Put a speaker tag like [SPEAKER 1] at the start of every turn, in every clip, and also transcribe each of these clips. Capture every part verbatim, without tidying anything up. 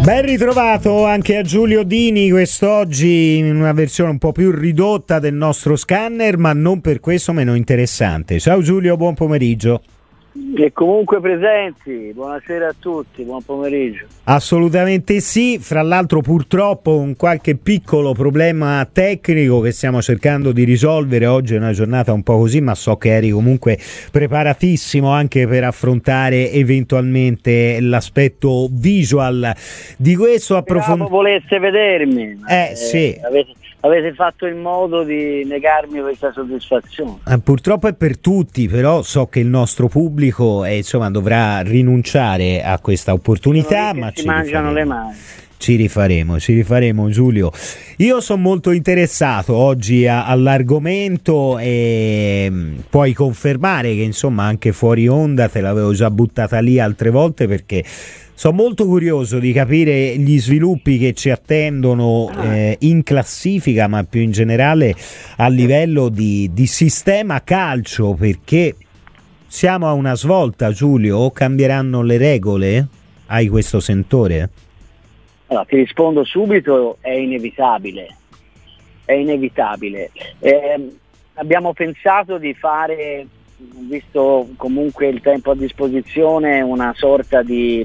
[SPEAKER 1] Ben ritrovato anche a Giulio Dini quest'oggi in una versione un po' più ridotta del nostro scanner, ma non per questo meno interessante. Ciao Giulio, buon pomeriggio.
[SPEAKER 2] E comunque presenti, buonasera a tutti, buon pomeriggio.
[SPEAKER 1] Assolutamente sì, fra l'altro purtroppo un qualche piccolo problema tecnico che stiamo cercando di risolvere. Oggi è una giornata un po' così, ma so che eri comunque preparatissimo anche per affrontare eventualmente l'aspetto visual di questo approfondimento.
[SPEAKER 2] Volesse vedermi,
[SPEAKER 1] eh, eh sì.
[SPEAKER 2] Avete, avete fatto in modo di negarmi questa soddisfazione.
[SPEAKER 1] Eh, purtroppo è per tutti, però so che il nostro pubblico eh, insomma dovrà rinunciare a questa opportunità, ma
[SPEAKER 2] si mangiano le mani.
[SPEAKER 1] Ci rifaremo, ci rifaremo Giulio. Io sono molto interessato oggi a, all'argomento e puoi confermare che insomma anche fuori onda te l'avevo già buttata lì altre volte, perché sono molto curioso di capire gli sviluppi che ci attendono eh, in classifica, ma più in generale a livello di, di sistema calcio, perché siamo a una svolta, Giulio, o cambieranno le regole? Hai questo sentore?
[SPEAKER 2] Allora, ti rispondo subito, è inevitabile, è inevitabile. Eh, abbiamo pensato di fare, visto comunque il tempo a disposizione, una sorta di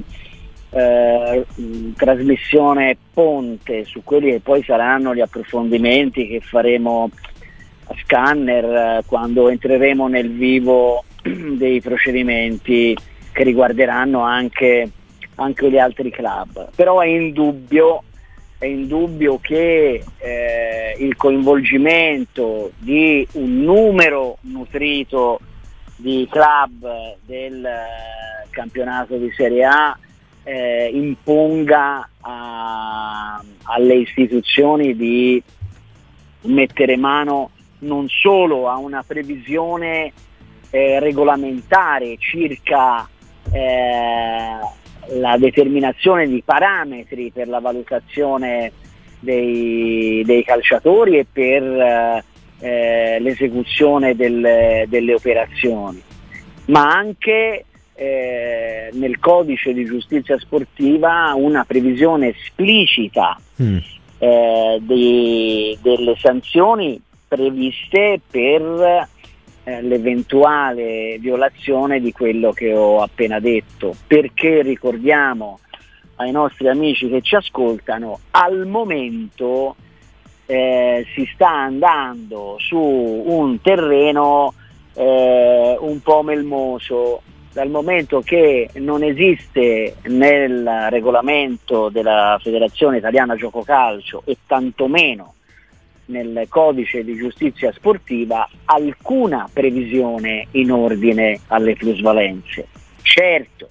[SPEAKER 2] eh, trasmissione ponte su quelli che poi saranno gli approfondimenti che faremo a Scanner eh, quando entreremo nel vivo dei procedimenti che riguarderanno anche anche gli altri club. Però è indubbio, è indubbio che eh, il coinvolgimento di un numero nutrito di club del eh, campionato di Serie A eh, imponga a, alle istituzioni di mettere mano non solo a una previsione eh, regolamentare circa eh, la determinazione di parametri per la valutazione dei, dei calciatori e per eh, l'esecuzione del, delle operazioni, ma anche eh, nel codice di giustizia sportiva una previsione esplicita mm. eh, di, delle sanzioni previste per l'eventuale violazione di quello che ho appena detto, perché ricordiamo ai nostri amici che ci ascoltano, al momento eh, si sta andando su un terreno eh, un po' melmoso, dal momento che non esiste nel regolamento della Federazione Italiana Gioco Calcio e tantomeno nel codice di giustizia sportiva alcuna previsione in ordine alle plusvalenze. Certo,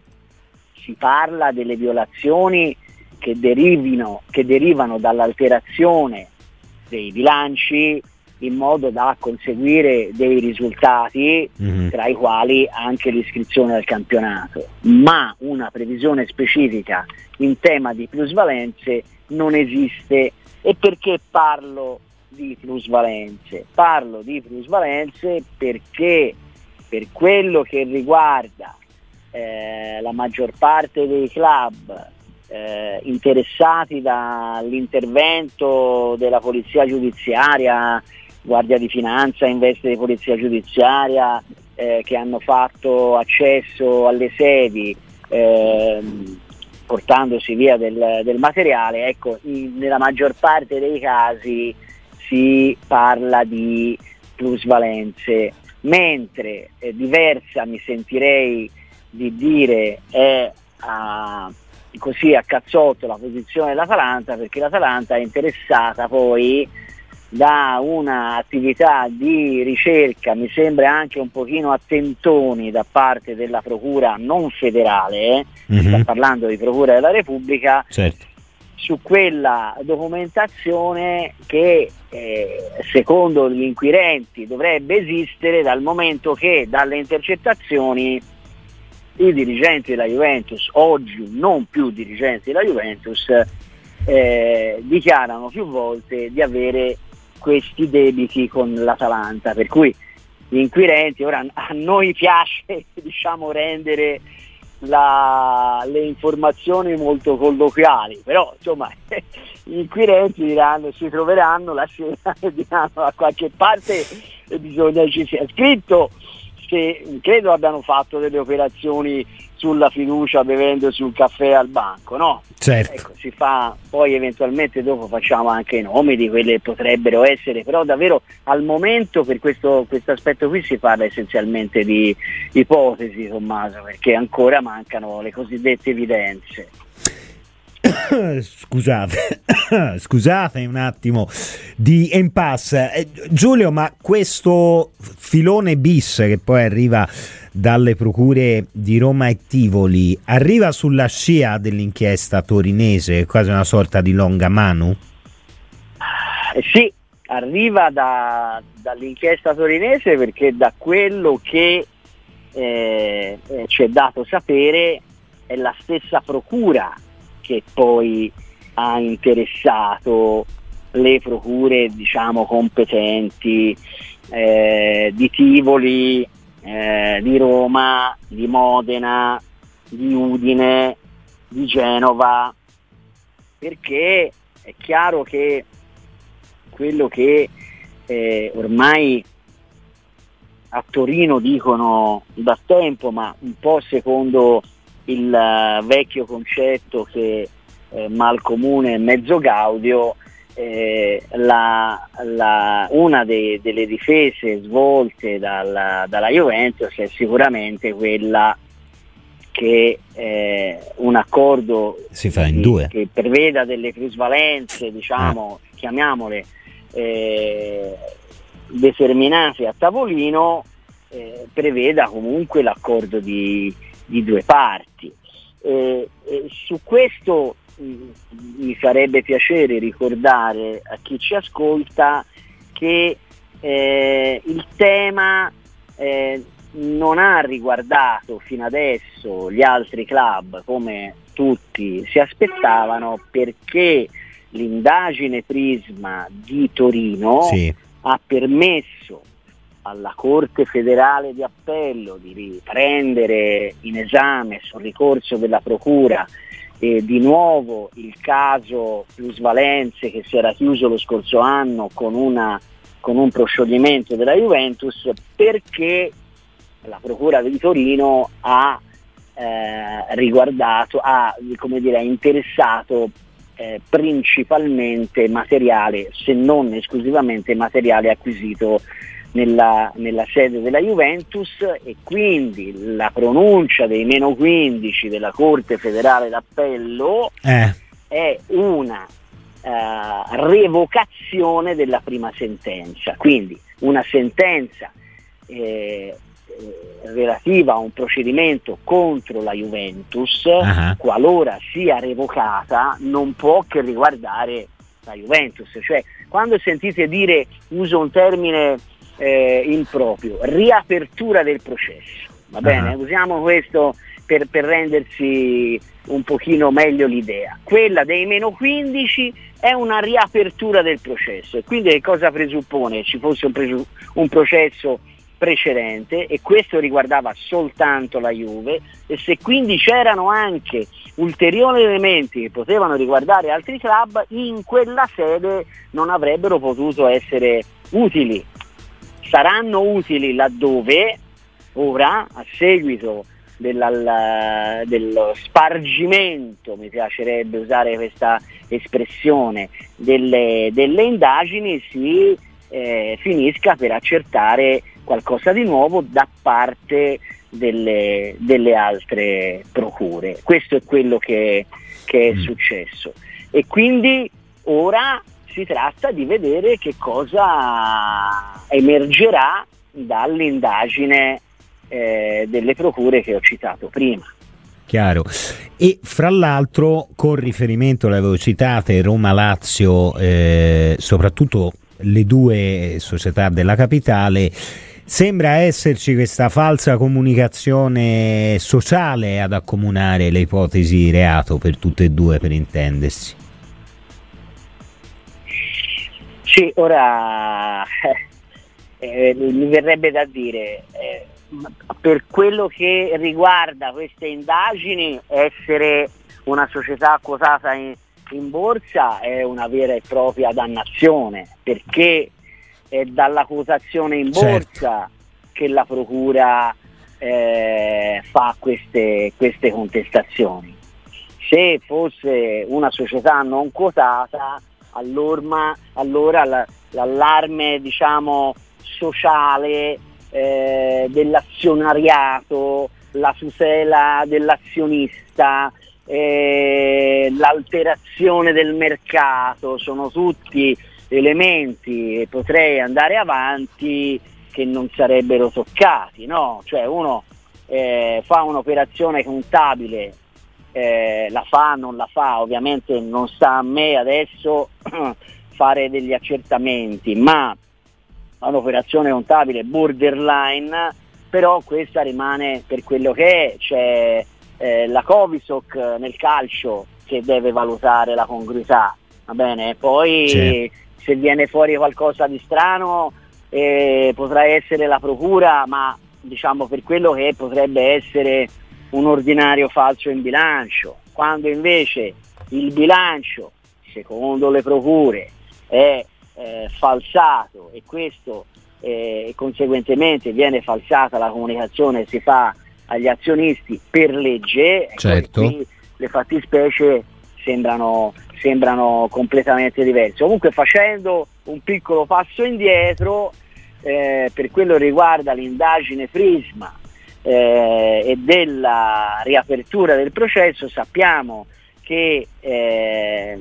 [SPEAKER 2] si parla delle violazioni che derivino, che derivano dall'alterazione dei bilanci in modo da conseguire dei risultati, mm-hmm. tra i quali anche l'iscrizione al campionato, ma una previsione specifica in tema di plusvalenze non esiste. E perché parlo di plusvalenze? Parlo di plusvalenze perché per quello che riguarda eh, la maggior parte dei club eh, interessati dall'intervento della polizia giudiziaria, Guardia di Finanza in veste di polizia giudiziaria, eh, che hanno fatto accesso alle sedi eh, portandosi via del, del materiale, ecco, in, nella maggior parte dei casi si parla di plusvalenze, mentre eh, diversa mi sentirei di dire è a, così a cazzotto la posizione dell'Atalanta, perché l'Atalanta è interessata poi da una attività di ricerca, mi sembra anche un pochino a tentoni da parte della procura non federale, eh? Mm-hmm. Sta parlando di procura della Repubblica,
[SPEAKER 1] certo.
[SPEAKER 2] Su quella documentazione che eh, secondo gli inquirenti dovrebbe esistere, dal momento che dalle intercettazioni i dirigenti della Juventus, oggi non più dirigenti della Juventus, eh, dichiarano più volte di avere questi debiti con l'Atalanta, per cui gli inquirenti, ora a noi piace diciamo rendere la, le informazioni molto colloquiali, però insomma gli inquirenti diranno, si troveranno la sera e diranno da qualche parte bisogna che ci sia scritto, se credo abbiano fatto delle operazioni sulla fiducia bevendosi un caffè al banco, no?
[SPEAKER 1] Certo.
[SPEAKER 2] Ecco, si fa, poi eventualmente dopo facciamo anche i nomi di quelle che potrebbero essere, però davvero al momento per questo aspetto qui si parla essenzialmente di ipotesi, Tommaso, perché ancora mancano le cosiddette evidenze.
[SPEAKER 1] Scusate, scusate un attimo di impasse. Eh, Giulio, ma questo filone bis che poi arriva dalle procure di Roma e Tivoli arriva sulla scia dell'inchiesta torinese, quasi una sorta di longa mano?
[SPEAKER 2] Eh sì, arriva da, dall'inchiesta torinese, perché da quello che eh, eh, ci è dato sapere è la stessa procura che poi ha interessato le procure, diciamo, competenti eh, di Tivoli, eh, di Roma, di Modena, di Udine, di Genova, perché è chiaro che quello che eh, ormai a Torino dicono da tempo, ma un po' secondo il uh, vecchio concetto che eh, mal comune e mezzo gaudio, eh, la, la, una de, delle difese svolte dalla, dalla Juventus è sicuramente quella che eh, un accordo
[SPEAKER 1] si fa in
[SPEAKER 2] di,
[SPEAKER 1] due,
[SPEAKER 2] che preveda delle plusvalenze, diciamo, eh. chiamiamole eh, determinate a tavolino, eh, preveda comunque l'accordo di di due parti. Eh, eh, su questo mh, mi farebbe piacere ricordare a chi ci ascolta che eh, il tema eh, non ha riguardato fino adesso gli altri club come tutti si aspettavano, perché l'indagine Prisma di Torino sì. ha permesso alla Corte Federale di Appello di riprendere in esame sul ricorso della Procura eh, di nuovo il caso plusvalenze che si era chiuso lo scorso anno con, una, con un proscioglimento della Juventus, perché la Procura di Torino ha eh, riguardato, ha come dire, interessato eh, principalmente materiale, se non esclusivamente materiale acquisito Nella, nella sede della Juventus, e quindi la pronuncia dei meno quindici della Corte Federale d'Appello eh. è una uh, revocazione della prima sentenza, quindi una sentenza eh, relativa a un procedimento contro la Juventus, uh-huh. qualora sia revocata non può che riguardare la Juventus, cioè quando sentite dire, uso un termine Eh, improprio, riapertura del processo, va bene? Uh-huh. Usiamo questo per, per rendersi un pochino meglio l'idea. Quella dei meno quindici è una riapertura del processo, e quindi che cosa presuppone? Ci fosse un, presu- un processo precedente, e questo riguardava soltanto la Juve, e se quindi c'erano anche ulteriori elementi che potevano riguardare altri club, in quella sede non avrebbero potuto essere utili. Saranno utili laddove ora, a seguito della, dello spargimento, mi piacerebbe usare questa espressione, delle, delle indagini, si eh, finisca per accertare qualcosa di nuovo da parte delle, delle altre procure. Questo è quello che, che è mm. successo, e quindi ora si tratta di vedere che cosa emergerà dall'indagine eh, delle procure che ho citato prima.
[SPEAKER 1] Chiaro. E fra l'altro, con riferimento, le avevo citate, Roma-Lazio, eh, soprattutto le due società della capitale, sembra esserci questa falsa comunicazione sociale ad accomunare le ipotesi di reato per tutte e due, per intendersi.
[SPEAKER 2] Sì, ora eh, mi verrebbe da dire, eh, per quello che riguarda queste indagini, essere una società quotata in, in borsa è una vera e propria dannazione, perché è dalla quotazione in borsa, certo, che la procura eh, fa queste, queste contestazioni. Se fosse una società non quotata, allora, allora l'allarme, diciamo, sociale eh, dell'azionariato, la tutela dell'azionista, eh, l'alterazione del mercato, sono tutti elementi, e potrei andare avanti, che non sarebbero toccati, no? Cioè uno eh, fa un'operazione contabile, eh, la fa, non la fa, ovviamente non sta a me adesso fare degli accertamenti, ma un'operazione contabile borderline, però questa rimane per quello che è. C'è eh, la Covisoc nel calcio che deve valutare la congruità, va bene? Poi sì, se viene fuori qualcosa di strano eh, potrà essere la procura, ma diciamo per quello che potrebbe essere un ordinario falso in bilancio, quando invece il bilancio, secondo le procure, è Eh, falsato, e questo eh, conseguentemente viene falsata la comunicazione che si fa agli azionisti per legge,
[SPEAKER 1] certo,
[SPEAKER 2] ecco, qui le fattispecie sembrano, sembrano completamente diverse. Comunque, facendo un piccolo passo indietro eh, per quello che riguarda l'indagine Prisma eh, e della riapertura del processo, sappiamo che eh,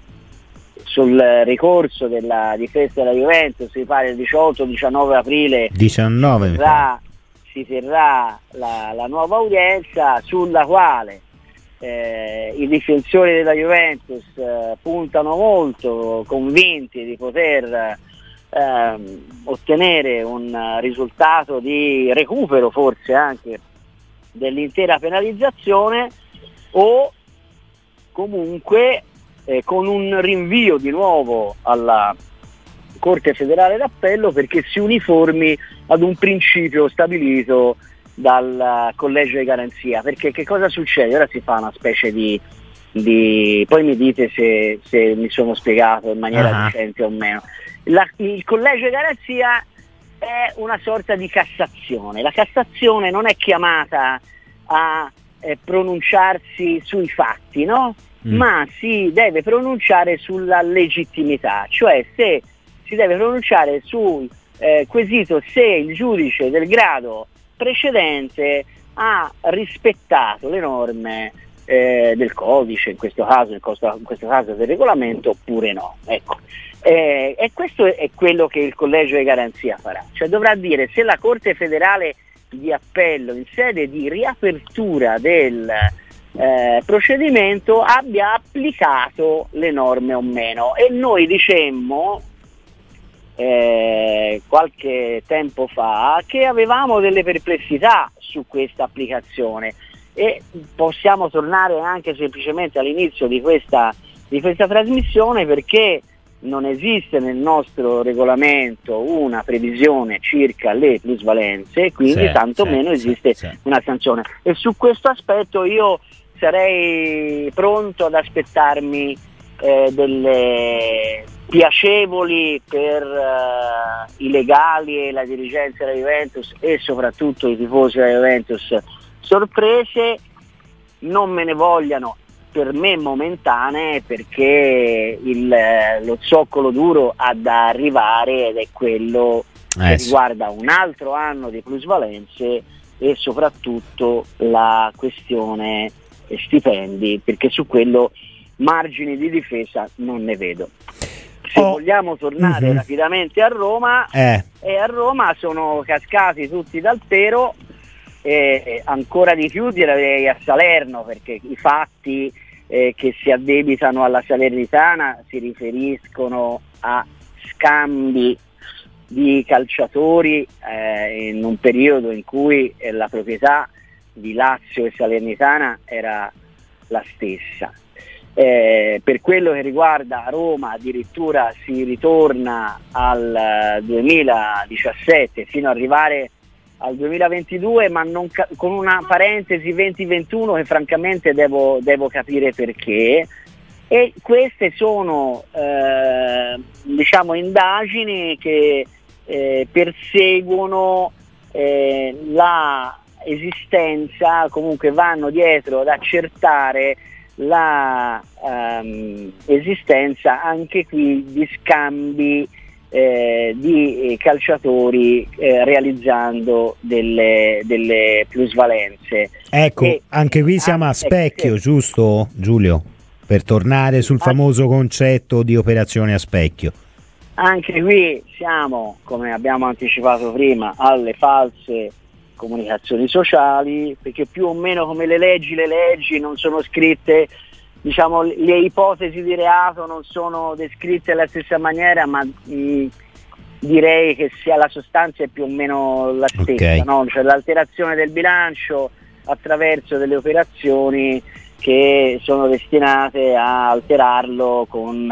[SPEAKER 2] sul ricorso della difesa della Juventus si pare il diciotto diciannove aprile
[SPEAKER 1] diciannove,
[SPEAKER 2] si terrà, si terrà la, la nuova udienza, sulla quale eh, i difensori della Juventus eh, puntano molto, convinti di poter eh, ottenere un risultato di recupero, forse anche dell'intera penalizzazione, o comunque Eh, con un rinvio di nuovo alla Corte Federale d'Appello, perché si uniformi ad un principio stabilito dal Collegio di Garanzia. Perché che cosa succede? Ora si fa una specie di, di poi mi dite se, se mi sono spiegato in maniera uh-huh. decente o meno. La, il Collegio di Garanzia è una sorta di Cassazione. La Cassazione non è chiamata a eh, pronunciarsi sui fatti, no? Ma si deve pronunciare sulla legittimità, cioè se si deve pronunciare sul eh, quesito se il giudice del grado precedente ha rispettato le norme eh, del codice, in questo caso, in questo, in questo caso del regolamento, oppure no. Ecco. Eh, e questo è quello che il Collegio di Garanzia farà, cioè dovrà dire se la Corte Federale di Appello, in sede di riapertura del Eh, procedimento, abbia applicato le norme o meno. E noi dicemmo eh, qualche tempo fa che avevamo delle perplessità su questa applicazione, e possiamo tornare anche semplicemente all'inizio di questa, di questa trasmissione, perché non esiste nel nostro regolamento una previsione circa le plusvalenze, quindi sì, tantomeno sì, esiste sì, sì. una sanzione, e su questo aspetto io sarei pronto ad aspettarmi eh, delle piacevoli per uh, i legali e la dirigenza della Juventus, e soprattutto i tifosi della Juventus, sorprese. Non me ne vogliano, per me momentanee, perché il, lo zoccolo duro ha da arrivare, ed è quello eh, che riguarda un altro anno di plusvalenze, e soprattutto la questione stipendi, perché su quello margini di difesa non ne vedo. Se oh. vogliamo tornare mm-hmm. rapidamente a Roma, eh. e a Roma sono cascati tutti dal pero, e ancora di più direi a Salerno, perché i fatti eh, che si addebitano alla Salernitana si riferiscono a scambi di calciatori eh, in un periodo in cui eh, la proprietà di Lazio e Salernitana era la stessa. Eh, per quello che riguarda Roma, addirittura si ritorna al duemiladiciassette, fino ad arrivare al duemilaventidue, ma non ca- con una parentesi venti ventuno che francamente devo, devo capire perché. E queste sono eh, diciamo indagini che eh, perseguono eh, la esistenza, comunque vanno dietro ad accertare la ehm, esistenza anche qui di scambi eh, di calciatori eh, realizzando delle, delle plusvalenze.
[SPEAKER 1] Ecco,
[SPEAKER 2] e,
[SPEAKER 1] anche qui siamo a specchio, eh, giusto Giulio? Per tornare sul famoso concetto di operazione a specchio.
[SPEAKER 2] Anche qui siamo, come abbiamo anticipato prima, alle false comunicazioni sociali, perché più o meno come le leggi, le leggi non sono scritte, diciamo, le ipotesi di reato non sono descritte alla stessa maniera, ma mh, direi che sia la sostanza è più o meno la stessa, okay. No? Cioè l'alterazione del bilancio attraverso delle operazioni che sono destinate a alterarlo con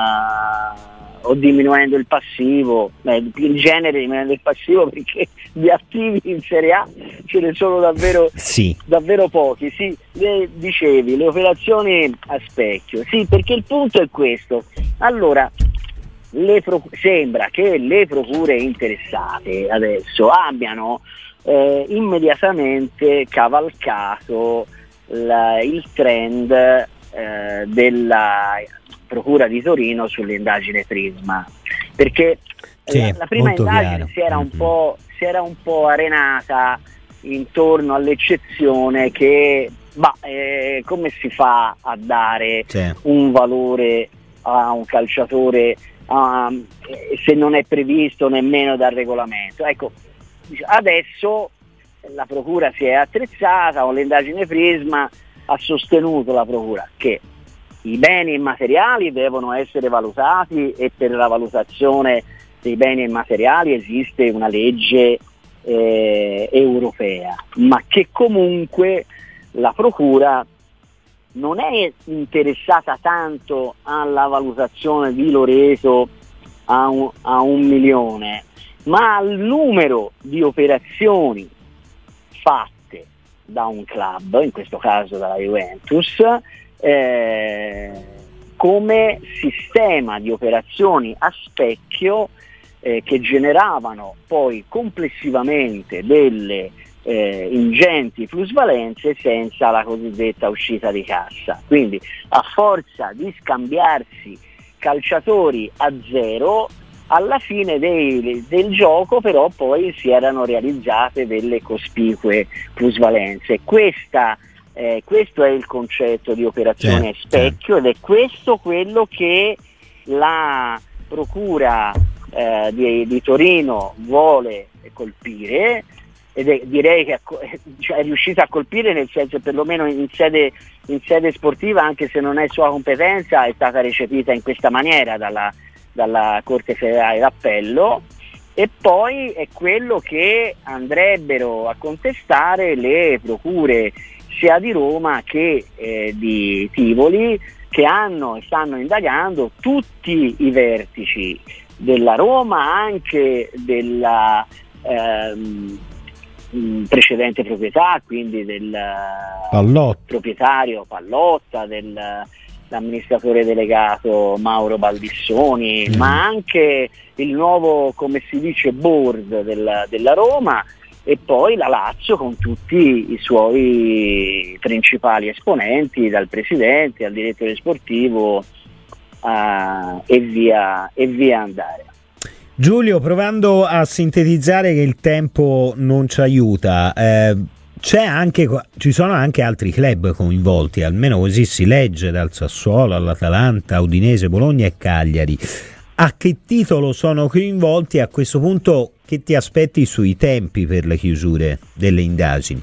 [SPEAKER 2] uh, o diminuendo il passivo, eh, in genere diminuendo il passivo, perché di attivi in Serie A ce ne sono davvero,
[SPEAKER 1] sì.
[SPEAKER 2] davvero pochi. Sì, le, dicevi, le operazioni a specchio, sì, perché il punto è questo. Allora, le pro- sembra che le procure interessate adesso abbiano eh, immediatamente cavalcato La, il trend eh, della Procura di Torino sull'indagine Prisma, perché
[SPEAKER 1] sì,
[SPEAKER 2] la, la prima indagine si era, un
[SPEAKER 1] mm-hmm.
[SPEAKER 2] po', si era un po' arenata intorno all'eccezione che bah, eh, come si fa a dare
[SPEAKER 1] sì.
[SPEAKER 2] un valore a un calciatore um, se non è previsto nemmeno dal regolamento. Ecco, adesso la procura si è attrezzata con l'indagine Prisma, ha sostenuto la procura che i beni immateriali devono essere valutati e per la valutazione dei beni immateriali esiste una legge eh, europea, ma che comunque la procura non è interessata tanto alla valutazione di Loreto a un, a un milione, ma al numero di operazioni fatte da un club, in questo caso dalla Juventus, eh, come sistema di operazioni a specchio eh, che generavano poi complessivamente delle eh, ingenti plusvalenze senza la cosiddetta uscita di cassa. Quindi a forza di scambiarsi calciatori a zero, alla fine dei, del gioco però poi si erano realizzate delle cospicue plusvalenze. Questa, eh, questo è il concetto di operazione a specchio, ed è questo quello che la Procura eh, di, di Torino vuole colpire, ed è, direi che cioè, è riuscita a colpire, nel senso, perlomeno in sede, in sede sportiva, anche se non è sua competenza, è stata recepita in questa maniera dalla dalla Corte Federale d'Appello, e poi è quello che andrebbero a contestare le procure sia di Roma che eh, di Tivoli, che hanno e stanno indagando tutti i vertici della Roma, anche della ehm, precedente proprietà, quindi del
[SPEAKER 1] Pallotta.
[SPEAKER 2] proprietario Pallotta, del l'amministratore delegato Mauro Baldissoni, mm. ma anche il nuovo, come si dice, board del, della Roma, e poi la Lazio con tutti i suoi principali esponenti, dal presidente al direttore sportivo uh, e via e via andare.
[SPEAKER 1] Giulio, provando a sintetizzare che il tempo non ci aiuta, eh, C'è anche, ci sono anche altri club coinvolti, almeno così si legge, dal Sassuolo all'Atalanta, Udinese, Bologna e Cagliari. A che titolo sono coinvolti? A questo punto che ti aspetti sui tempi per le chiusure delle indagini?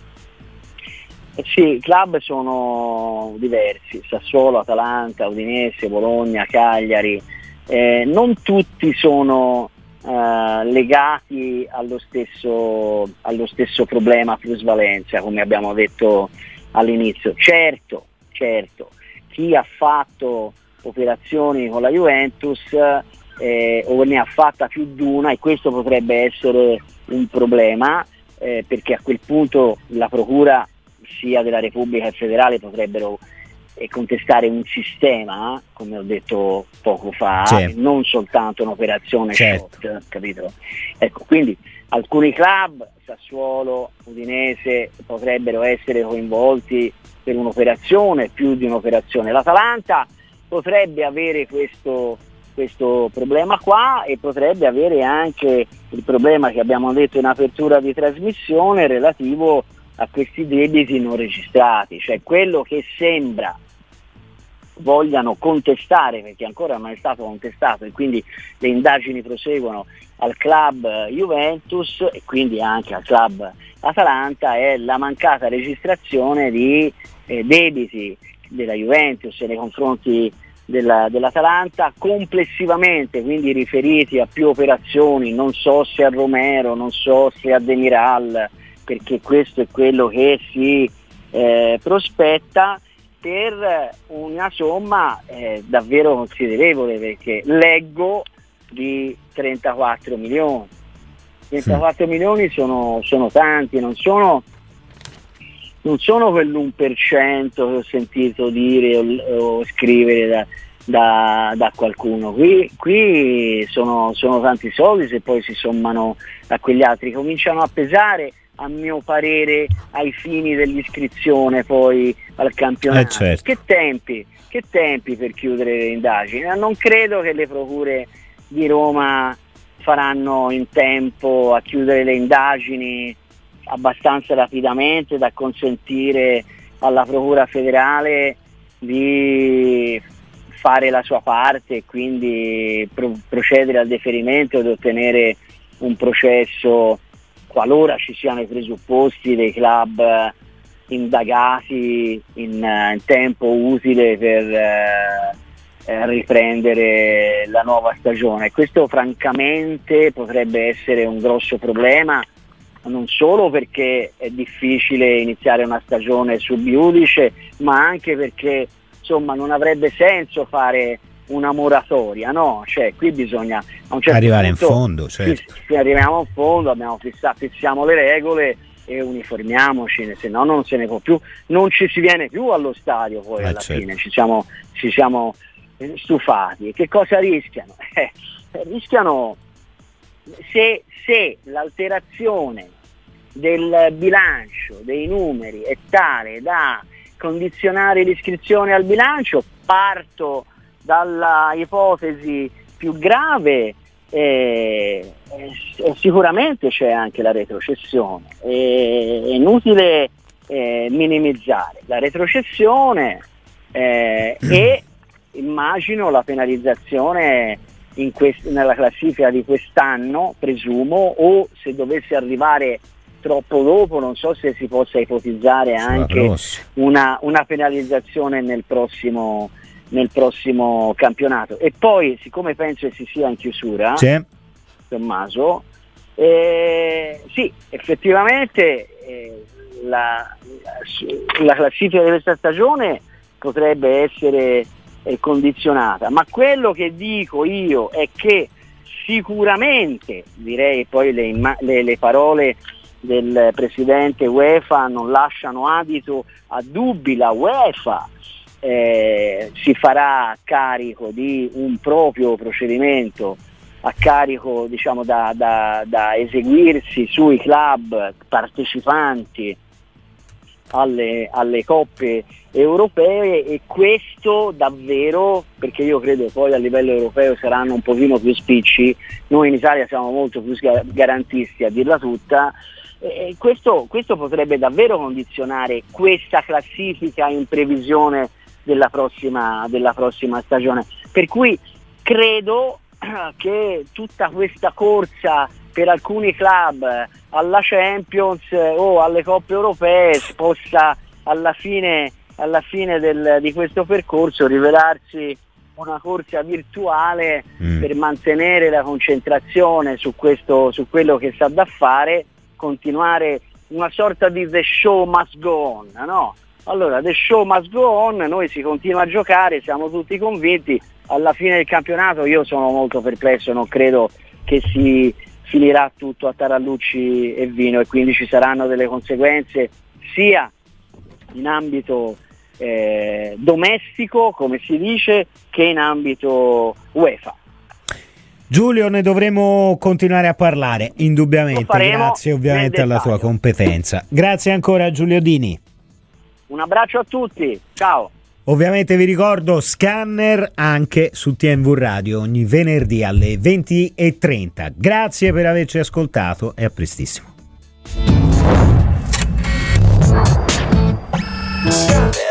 [SPEAKER 2] Eh sì, i club sono diversi, Sassuolo, Atalanta, Udinese, Bologna, Cagliari, eh, non tutti sono Uh, legati allo stesso, allo stesso problema plusvalenza, come abbiamo detto all'inizio. Certo, certo, chi ha fatto operazioni con la Juventus eh, o ne ha fatta più di una, e questo potrebbe essere un problema, eh, perché a quel punto la procura sia della Repubblica e federale potrebbero eh, contestare un sistema, come ho detto poco fa,
[SPEAKER 1] sì.
[SPEAKER 2] e non soltanto un'operazione
[SPEAKER 1] certo.
[SPEAKER 2] short, capito? Ecco, quindi alcuni club, Sassuolo, Udinese, potrebbero essere coinvolti per un'operazione, più di un'operazione. L'Atalanta potrebbe avere questo, questo problema qua, e potrebbe avere anche il problema che abbiamo detto in apertura di trasmissione relativo a questi debiti non registrati, cioè quello che sembra vogliano contestare, perché ancora non è stato contestato, e quindi le indagini proseguono al club Juventus e quindi anche al club Atalanta, è la mancata registrazione di eh, debiti della Juventus nei confronti della, dell'Atalanta complessivamente, quindi riferiti a più operazioni, non so se a Romero, non so se a Demiral, perché questo è quello che si eh, prospetta, per una somma eh, davvero considerevole, perché leggo di trentaquattro milioni. trentaquattro sì. milioni sono, sono tanti, non sono, non sono quell'uno per cento che ho sentito dire o, o scrivere da, da, da qualcuno. Qui, qui sono, sono tanti soldi, se poi si sommano a quegli altri, cominciano a pesare, a mio parere, ai fini dell'iscrizione poi al campionato.
[SPEAKER 1] Eh certo.
[SPEAKER 2] Che tempi, che tempi per chiudere le indagini? Non credo che le procure di Roma faranno in tempo a chiudere le indagini abbastanza rapidamente da consentire alla procura federale di fare la sua parte e quindi pro- procedere al deferimento ed ottenere un processo, qualora ci siano i presupposti dei club eh, indagati in, uh, in tempo utile per uh, eh, riprendere la nuova stagione. Questo francamente potrebbe essere un grosso problema, non solo perché è difficile iniziare una stagione sub iudice, ma anche perché insomma non avrebbe senso fare una moratoria, no? Cioè qui bisogna a un certo
[SPEAKER 1] arrivare
[SPEAKER 2] punto,
[SPEAKER 1] in fondo, certo.
[SPEAKER 2] Se arriviamo in fondo, abbiamo fissato, fissiamo le regole e uniformiamoci, se no non se ne può più, non ci si viene più allo stadio poi, eh alla certo. fine ci siamo, ci siamo stufati. E che cosa rischiano? Eh, rischiano se, se l'alterazione del bilancio, dei numeri è tale da condizionare l'iscrizione al bilancio, parto dalla ipotesi più grave, eh, eh, sicuramente c'è anche la retrocessione. Eh, è inutile eh, minimizzare la retrocessione eh, e immagino la penalizzazione in quest- nella classifica di quest'anno, presumo, o se dovesse arrivare troppo dopo, non so se si possa ipotizzare anche una, una penalizzazione nel prossimo nel prossimo campionato. E poi, siccome penso che si sia in chiusura,
[SPEAKER 1] sì.
[SPEAKER 2] Tommaso, eh, sì, effettivamente eh, la, la, la classifica di questa stagione potrebbe essere eh, condizionata, ma quello che dico io è che sicuramente, direi poi le, imma- le, le parole del presidente UEFA non lasciano adito a dubbi, la UEFA Eh, si farà carico di un proprio procedimento a carico, diciamo, da, da, da eseguirsi sui club partecipanti alle, alle coppe europee, e questo davvero, perché io credo poi a livello europeo saranno un pochino più spicci, noi in Italia siamo molto più garantisti a dirla tutta, e questo, questo potrebbe davvero condizionare questa classifica in previsione della prossima, della prossima stagione, per cui credo che tutta questa corsa per alcuni club alla Champions o alle coppe europee possa alla fine, alla fine del, di questo percorso rivelarsi una corsa virtuale mm. per mantenere la concentrazione su questo, su quello che sta da fare, continuare una sorta di the show must go on, no? Allora, the show must go on, noi si continua a giocare, siamo tutti convinti. Alla fine del campionato io sono molto perplesso, non credo che si, finirà tutto a tarallucci e vino, e quindi ci saranno delle conseguenze sia in ambito eh, domestico, come si dice, che in ambito UEFA.
[SPEAKER 1] Giulio, ne dovremo continuare a parlare, indubbiamente, grazie ovviamente alla tua competenza. Grazie ancora Giulio Dini.
[SPEAKER 2] Un abbraccio a tutti, ciao.
[SPEAKER 1] Ovviamente vi ricordo Scanner anche su T M V Radio ogni venerdì alle venti e trenta. Grazie per averci ascoltato e a prestissimo.